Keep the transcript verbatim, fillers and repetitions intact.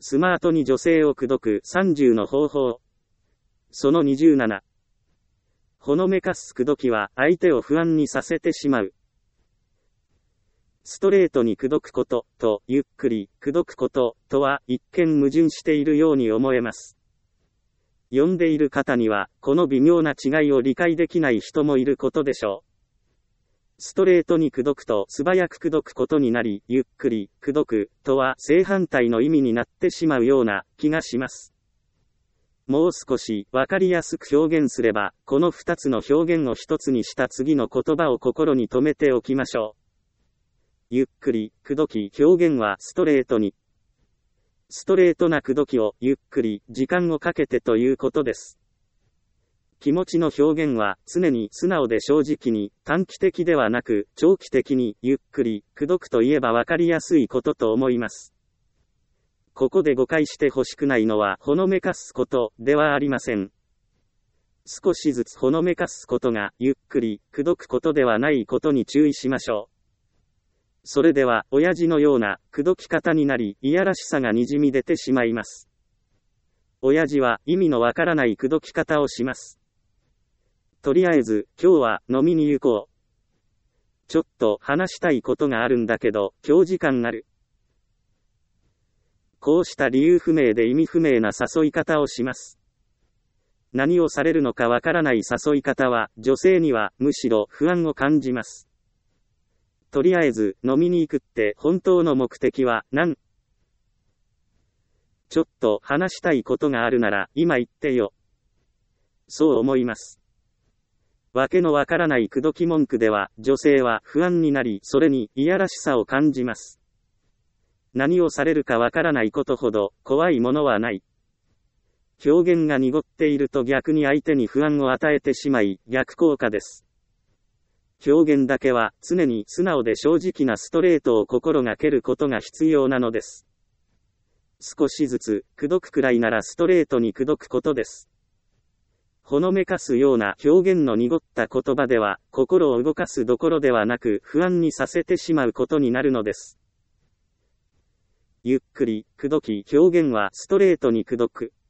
スマートに女性を口説くさんじゅうの方法。そのにじゅうなな。ほのめかす口説きは相手を不安にさせてしまう。ストレートに口説くこととゆっくり口説くこととは一見矛盾しているように思えます。読んでいる方にはこの微妙な違いを理解できない人もいることでしょう。ストレートに口説くと素早く口説くことになり、ゆっくり口説くとは正反対の意味になってしまうような気がします。もう少しわかりやすく表現すれば、この二つの表現を一つにした次の言葉を心に留めておきましょう。ゆっくり口説き表現はストレートに。ストレートな口説きをゆっくり時間をかけてということです。気持ちの表現は常に素直で正直に、短期的ではなく長期的にゆっくり口説くといえばわかりやすいことと思います。ここで誤解してほしくないのはほのめかすことではありません。少しずつほのめかすことがゆっくり口説くことではないことに注意しましょう。それでは親父のような口説き方になり、いやらしさがにじみ出てしまいます。親父は意味のわからない口説き方をします。とりあえず、今日は飲みに行こう。ちょっと話したいことがあるんだけど、今日時間ある。こうした理由不明で意味不明な誘い方をします。何をされるのかわからない誘い方は、女性にはむしろ不安を感じます。とりあえず、飲みに行くって本当の目的は何？ちょっと話したいことがあるなら、今言ってよ。そう思います。わけのわからない口説き文句では、女性は不安になり、それにいやらしさを感じます。何をされるかわからないことほど怖いものはない。表現が濁っていると逆に相手に不安を与えてしまい、逆効果です。表現だけは常に素直で正直なストレートを心がけることが必要なのです。少しずつ口説くくらいならストレートに口説くことです。ほのめかすような表現の濁った言葉では、心を動かすどころではなく不安にさせてしまうことになるのです。ゆっくり口説き表現はストレートに口説く。